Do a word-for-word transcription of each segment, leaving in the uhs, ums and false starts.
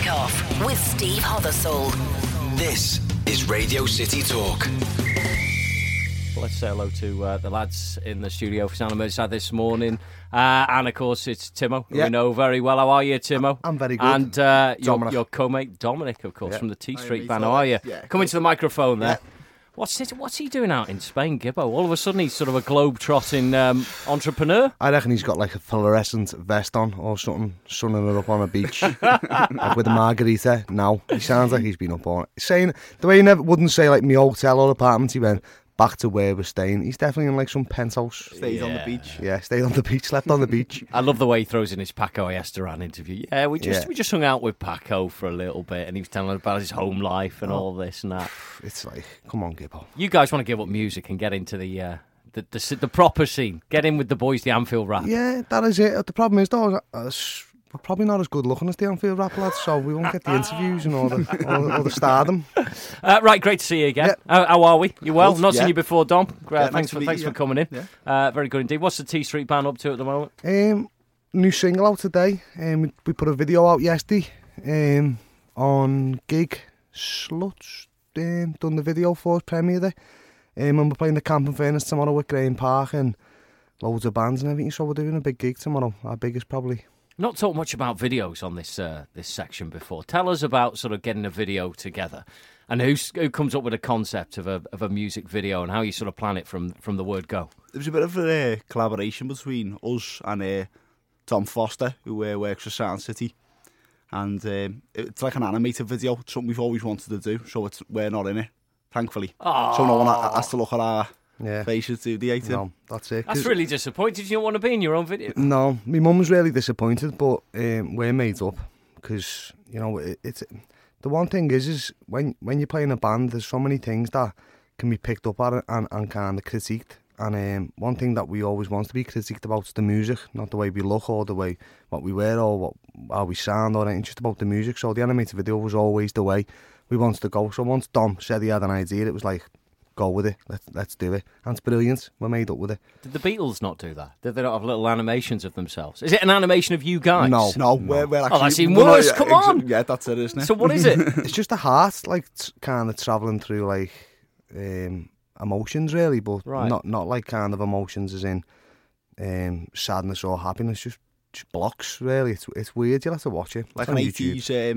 Kickoff with Steve Hothersall. This is Radio City Talk. Let's say hello to uh, the lads in the studio for Sound of Merseyside this morning. Uh, and, of course, it's Timo, who yeah. we know very well. How are you, Timo? I'm very good. And uh, your, Dominic. your co-mate, Dominic, of course, Yeah. from the T Hi, Street mate, band. How all are right. you? Yeah, Come into the microphone there. Yeah. What's it, What's he doing out in Spain, Gibbo? All of a sudden, he's sort of a globe-trotting um, entrepreneur. I reckon he's got like a fluorescent vest on or something, sunning it up on a beach like with a margarita. Now he sounds like he's been up on it. He's saying the way he never wouldn't say like me hotel or apartment. He went back to where we're staying. He's definitely in like some penthouse. Stays on the Yeah. beach. Yeah, stayed on the beach, slept on the beach. I love the way he throws in his Paco Esteran interview. Yeah, we just Yeah. we just hung out with Paco for a little bit, and he was telling us about his home life and Oh. all this and that. It's like, come on, Gibbo. You guys want to give up music and get into the uh, the, the the proper scene. Get in with the boys, the Anfield rap. Yeah, that is it. The problem is though, uh, we're probably not as good looking as the Anfield rap lads, so we won't get the interviews and all the all, all the stardom. Uh, right, great to see you again. Yeah. How, how are we? You well? Good, Not seen yeah. you before, Dom. Uh, Yeah, nice thanks to for meet thanks you, for coming in. yeah. Uh, very good indeed. What's the T Street band up to at the moment? Um, new single out today. Um, we, we put a video out yesterday. Um, on Gig Sluts. Um, done the video for us, premiere day. Um, and we're playing the Camp and Furnace tomorrow with Graham Park and loads of bands and everything. So we're doing a big gig tomorrow. Our biggest probably. Not talked much about videos on this uh, this section before. Tell us about sort of getting a video together, and who's, who comes up with a concept of a of a music video, and how you sort of plan it from from the word go. There was a bit of a uh, collaboration between us and uh, Tom Foster, who uh, works for Sound City. And um, it's like an animated video. It's something we've always wanted to do, so it's, we're not in it, thankfully. Oh. So no one ha- has to look at our Yeah. faces to the eighteen. No, that's it. That's 'Cause- really disappointing. You don't want to be in your own video. No, my mum was really disappointed, but um, we're made up because you know it, it's the one thing is is when when you're playing a band, there's so many things that can be picked up at and, and kind of critiqued. And um, one thing that we always want to be critiqued about is the music, not the way we look or the way what we wear or what how we sound or anything, just about the music. So the animated video was always the way we wanted to go. So once Dom said he had an idea, it was like, go with it, let's let's do it. And it's brilliant. We're made up with it. Did the Beatles not do that? Did they not have little animations of themselves? Is it an animation of you guys? No. No, we're, we're actually... that's even we're not- worse, yeah, come exa- on. Yeah, that's it, isn't it? So what is it? It's just a heart, like t- kind of travelling through like um, emotions, really, but Right. not not like kind of emotions as in um, sadness or happiness. Just just blocks, really. It's it's weird. You'll have to watch it. Like It's an on YouTube. eighties um,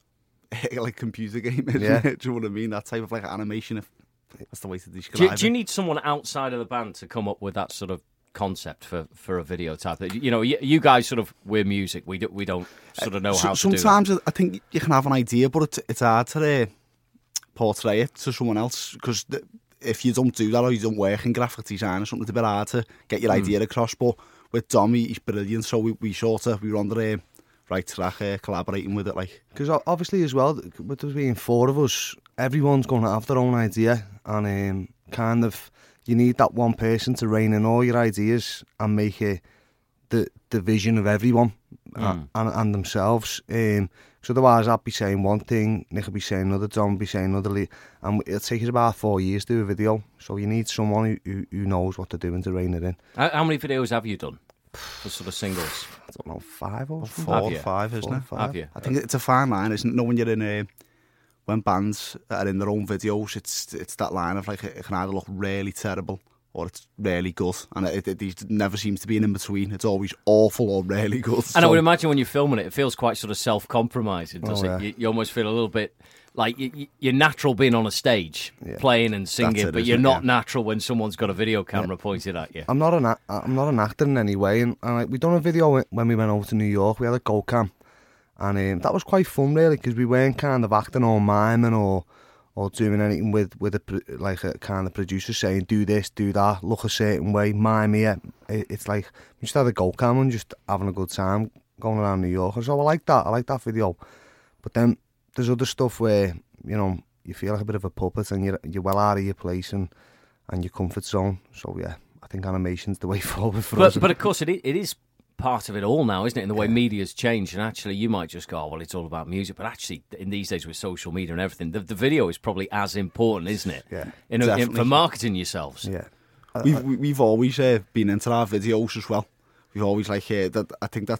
like computer game, isn't Yeah. it? Do you know what I mean? That type of like animation, if that's the way to describe Do you, it. do you need someone outside of the band to come up with that sort of concept for, for a video type? You know, you, you guys sort of we're music. We do, we don't sort of know So- how to do that. sometimes I think you can have an idea, but it's, it's hard to uh, portray it to someone else because if you don't do that or you don't work in graphic design or something, it's a bit hard to get your Hmm. idea across. But with Dom, he- he's brilliant, so we, we sort of we were on the uh, right track, uh, collaborating with it. Like, Because obviously as well, with there being four of us, everyone's going to have their own idea, and um, kind of you need that one person to rein in all your ideas and make it the the vision of everyone uh, and, and themselves. Um, so otherwise, I'd be saying one thing, Nick would be saying another, John would be saying another, le- and it'll take us about four years to do a video. So you need someone who, who, who knows what they're doing to rein it in. How, how many videos have you done for sort of singles? I don't know, five or something? four or you? five, isn't Four or it? five. Have you? I think it's a fine line, isn't it? Knowing you're in a, when bands are in their own videos, it's it's that line of like it can either look really terrible or it's really good, and it, it, it never seems to be an in between. It's always awful or really good. And I So- would imagine when you're filming it, it feels quite sort of self-compromising, doesn't Oh, it? yeah. You, you almost feel a little bit like you, you- you're natural being on a stage, Yeah. playing and singing, it, but isn't you're it? not Yeah. natural when someone's got a video camera pointed at you. I'm not an ac- I'm not an actor in any way, and, and like, we done a video when we went over to New York. We had a go cam, and um, that was quite fun, really, because we weren't kind of acting or miming or or doing anything with with a pro- like a kind of producer saying do this, do that, look a certain way, mime here. It, it's like we just had a go cam and just having a good time going around New York. And so I like that. I like that video. But then there's other stuff where you know you feel like a bit of a puppet and you're you're well out of your place and and your comfort zone. So yeah, I think animation's the way forward for us. But, but of course, it i- it is part of it all now, isn't it? In the way media's changed, and actually, you might just go, oh, "Well, it's all about music," but actually, in these days with social media and everything, the, the video is probably as important, isn't it? Yeah, in, a, in definitely. for marketing yourselves. yeah, We've we- we've always uh, been into our videos as well. We've always like uh, that. I think that's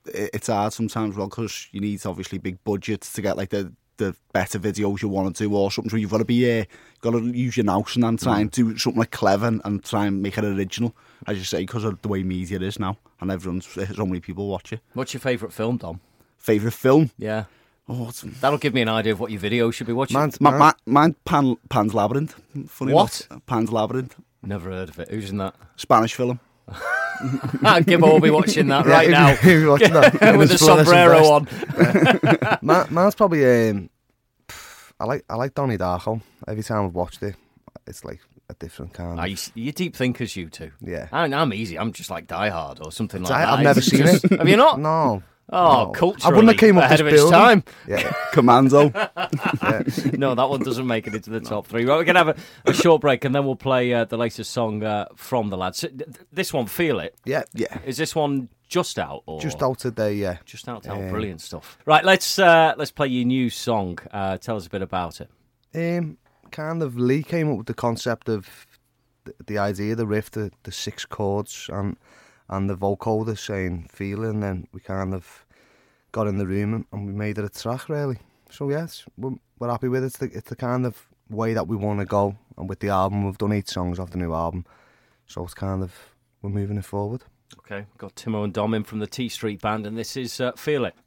it, it's hard sometimes, well, because you need obviously big budgets to get like the the better videos you want to do, or something. So you've got to be, uh, you've got to use your nous and then try and do something like clever and, and try and make it original, as you say, because of the way media is now, and everyone's so many people watch it. What's your favourite film, Dom? Favourite film? Yeah. Oh, what's... That'll give me an idea of what your video should be watching. Man's, My, man, my, mine, Pan, Pan's Labyrinth. Funny What? enough. Pan's Labyrinth. Never heard of it. Who's in that? Spanish film. Gibbo will be watching that yeah, right if, now. If you're watching that, With the Split us sombrero on. yeah. Man, man's probably. Um, I like I like Donnie Darko. Every time I've watched it, it's like a different kind. Are Of, you, you're deep thinkers, you two. Yeah. I'm, I'm easy. I'm just like Die Hard or something like I, that. I've never It's seen just- it. Have you not? No. Oh, no. culturally I wouldn't have came up ahead this of its building. time. Yeah. Commando. yeah. No, that one doesn't make it into the top three. Well, we're going to have a, a short break and then we'll play uh, the latest song uh, from the lads. So, th- th- This one, Feel It. Yeah. Yeah. Is this one just out? Or Just out today. Yeah. Just out. Oh, Um, brilliant stuff. Right, let's uh, let's play your new song. Uh, tell us a bit about it. Um, kind of Lee came up with the concept of the, the idea, the riff, the, the six chords, and and the vocoder saying "feel it," and then we kind of got in the room and, and we made it a track, really. So yes, we're, we're happy with it. It's the, it's the kind of way that we want to go, and with the album, we've done eight songs off the new album, so it's kind of we're moving it forward. Okay, got Timo and Dom in from the T Street Band, and this is uh, Feel It.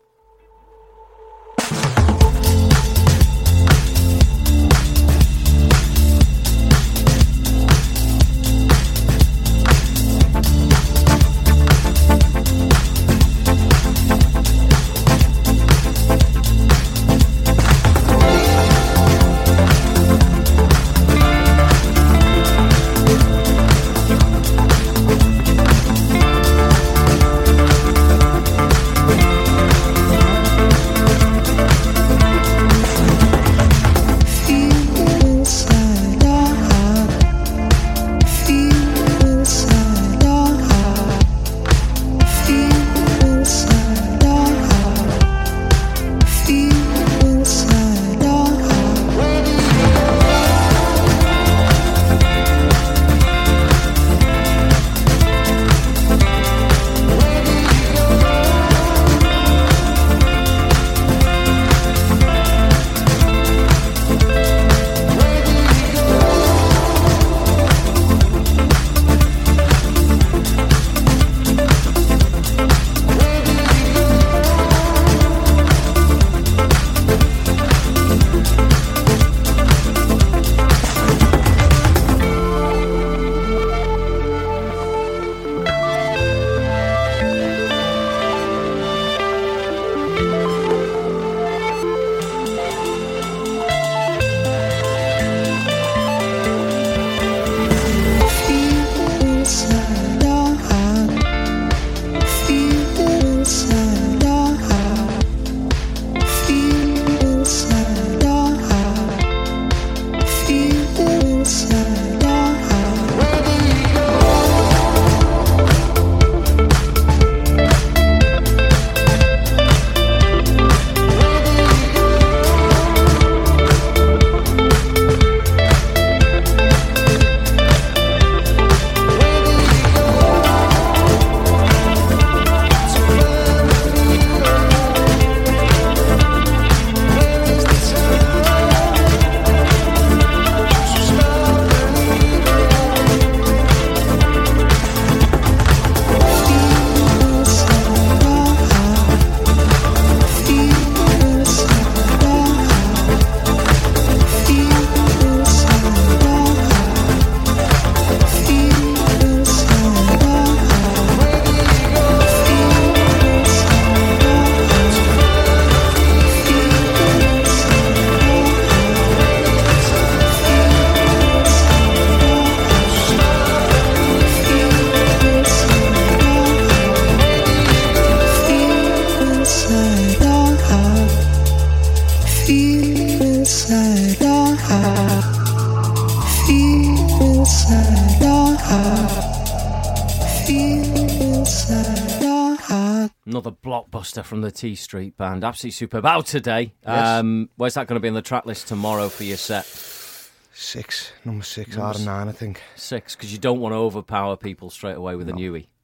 Another blockbuster from the T Street Band. Absolutely superb. Out today. Yes. Um, where's that going to be on the track list tomorrow for your set? Six, number six, Number out of nine, I think. Six, because you don't want to overpower people straight away with a newie.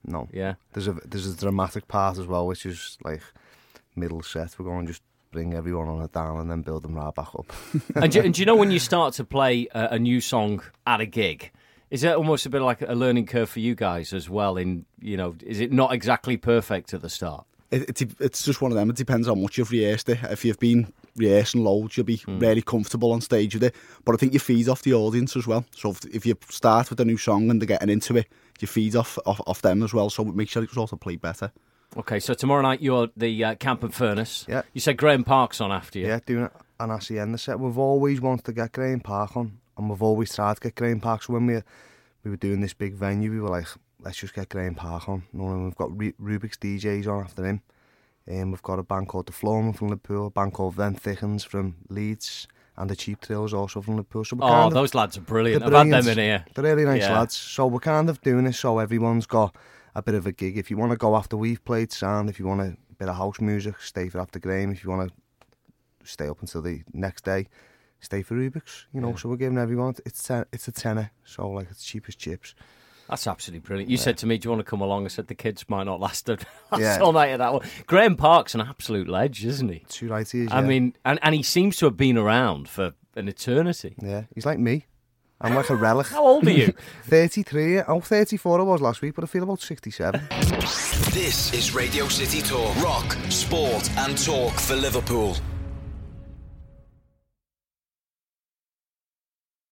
No. Yeah. There's a there's a dramatic part as well, which is like middle set. We're going to just bring everyone on it down and then build them right back up. and, do, and do you know when you start to play a, a new song at a gig, is it almost a bit like a learning curve for you guys as well? In you know, is it not exactly perfect at the start? It, it, it's just one of them. It depends how much you've rehearsed it. If you've been rehearsing loads, you'll be mm. really comfortable on stage with it. But I think you feed off the audience as well. So if, if you start with a new song and they're getting into it, you feed off off, off them as well. So it makes you sort of play better. Okay, so tomorrow night you're the uh, Camp and Furnace. Yeah. You said Graham Park's on after you. Yeah, doing an Hacienda set. We've always wanted to get Graham Park on, and we've always tried to get Graham Park. So when we we were doing this big venue, we were like, let's just get Graham Park on. You know, and we've got Rubik's D Js on after him. And um, we've got a band called The Flowman from Liverpool, a band called Them Thickens from Leeds, and the Cheap Thrills also from Liverpool. So we're oh, kind of, those lads are brilliant. I've had them in here. They're really nice yeah. lads. So we're kind of doing this so everyone's got a bit of a gig. If you want to go after we've played sound, if you want a bit of house music, stay for after Graham. If you want to stay up until the next day, stay for Rubik's. You know, yeah. So we're giving everyone, it's ten, it's a tenner, so like it's cheap as chips. That's absolutely brilliant. You yeah. said to me, do you want to come along? I said the kids might not last, last yeah. all night at that one. Graham Park's an absolute ledge, isn't he? Too right he is, I yeah. mean, and, and he seems to have been around for an eternity. Yeah, he's like me. I'm like a relic. How old are you? thirty-three. Oh, thirty-four I was last week, but I feel about sixty-seven. This is Radio City Talk. Rock, sport and talk for Liverpool.